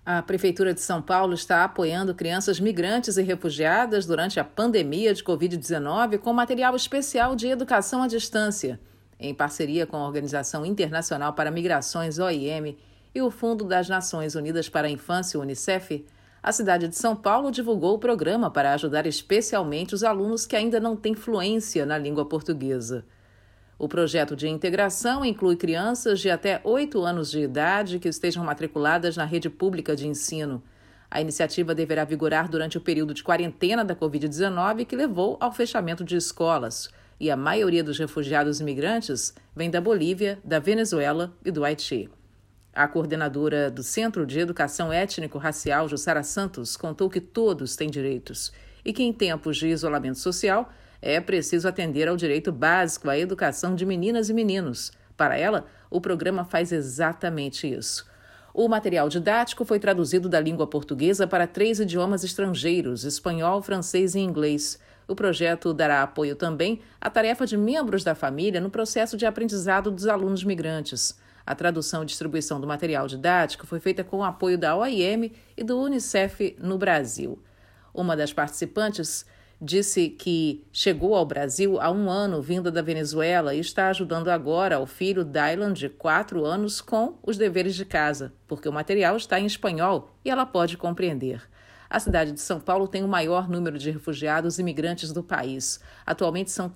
A Prefeitura de São Paulo está apoiando crianças migrantes e refugiadas durante a pandemia de Covid-19 com material especial de educação à distância, em parceria com a Organização Internacional para Migrações, OIM, e o Fundo das Nações Unidas para a Infância, UNICEF. A cidade de São Paulo divulgou o programa para ajudar especialmente os alunos que ainda não têm fluência na língua portuguesa. O projeto de integração inclui crianças de até 8 anos de idade que estejam matriculadas na rede pública de ensino. A iniciativa deverá vigorar durante o período de quarentena da Covid-19 que levou ao fechamento de escolas, e a maioria dos refugiados imigrantes vem da Bolívia, da Venezuela e do Haiti. A coordenadora do Centro de Educação Étnico-Racial, Jussara Santos, contou que todos têm direitos e que em tempos de isolamento social é preciso atender ao direito básico à educação de meninas e meninos. Para ela, o programa faz exatamente isso. O material didático foi traduzido da língua portuguesa para 3 idiomas estrangeiros, espanhol, francês e inglês. O projeto dará apoio também à tarefa de membros da família no processo de aprendizado dos alunos migrantes. A tradução e distribuição do material didático foi feita com o apoio da OIM e do UNICEF no Brasil. Uma das participantes disse que chegou ao Brasil há 1 ano vinda da Venezuela e está ajudando agora o filho Dylan, de 4 anos, com os deveres de casa, porque o material está em espanhol e ela pode compreender. A cidade de São Paulo tem o maior número de refugiados e imigrantes do país. Atualmente são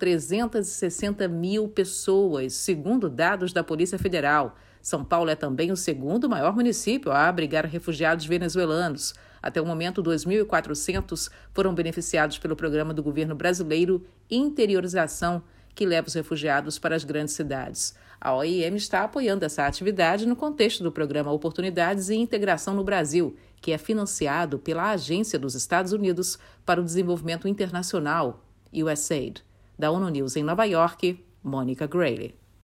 360 mil pessoas, segundo dados da Polícia Federal. São Paulo é também o segundo maior município a abrigar refugiados venezuelanos. Até o momento, 2.400 foram beneficiados pelo programa do governo brasileiro Interiorização, que leva os refugiados para as grandes cidades. A OIM está apoiando essa atividade no contexto do programa Oportunidades e Integração no Brasil, que é financiado pela Agência dos Estados Unidos para o Desenvolvimento Internacional, USAID. Da ONU News em Nova York, Mônica Grayle.